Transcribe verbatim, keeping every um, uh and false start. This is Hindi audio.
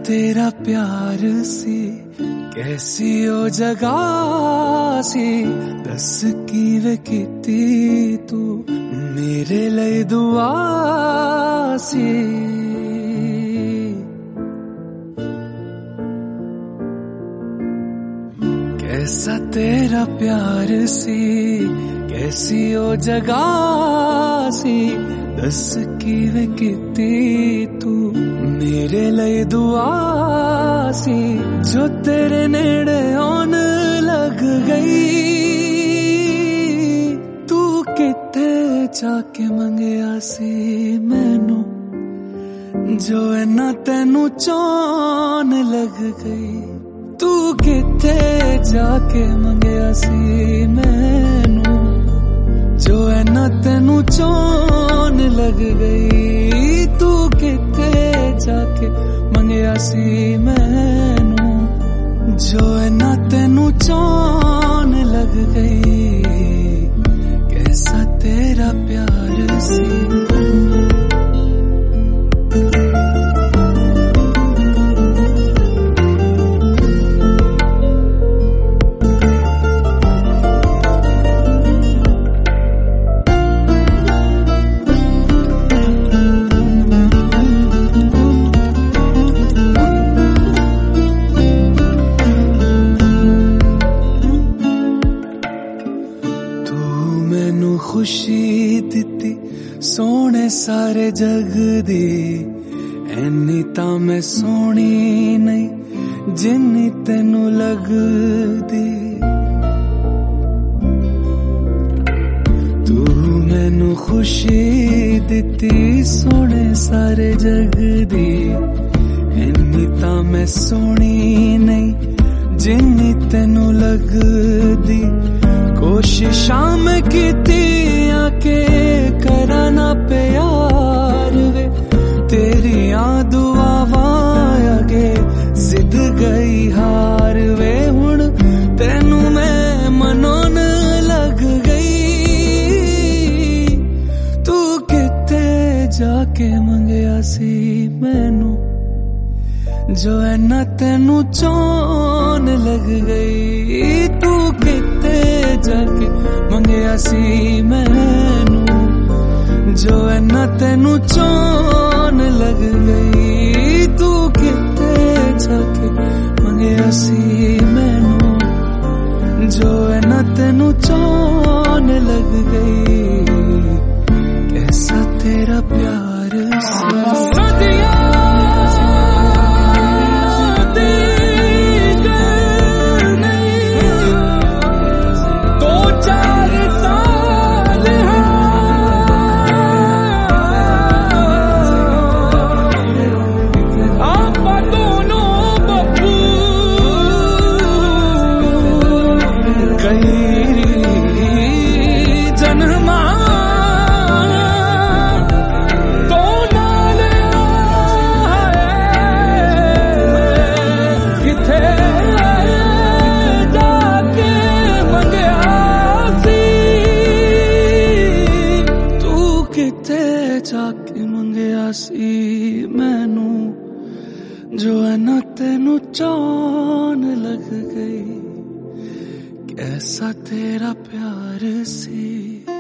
तेरा प्यार सी कैसी ओ जगह सी दस किवे कीती तू मेरे लिए दुआ सी। कैसा तेरा प्यार सी कैसी ओ जगह सी दस किवे कीती तू मेरे लिए दुआ सी। जो तेरे नेड़े आन लग गई तू किते जाके मंगया सी मैनू जो इन्ना तेनू चान लग गई। तू किते जाके मंगया सी मैनू जो इन्ना तेनू चान लग गई। तू किते जाके मंगया सी मैनू जो इन्ना तेनू चान लग गई। कैसा तेरा प्यार सी। खुशी दिती सोने सारे जग दी ऐनी तां मैं सोनी नहीं जिन्नी तेनू लगदी। तू मैनू खुशी दिती सोने सारे जग दी ऐनी तां मैं सोनी नहीं जिन्नी तेनू लगदी। कोशिशां में कीती आके कराना प्यार वे तेरिया दुआवां अगे जिद गई हार वे। हुण तेनू मैं मनोन लग गई तू किते जाके मंगया सी मैनू जो इन्ना तेनू चान लग गई। तू किते जाके मंगया सी मैनू जो इन्ना तेनू चान लग गई। तू किते जाके मंगया सी मैनू जो इन्ना तेनू चान लग गई। कैसा तेरा प्यार सी। जाके मंगया सी मैनू जो इन्ना तेनू चान लग गई। कैसा तेरा प्यार सी।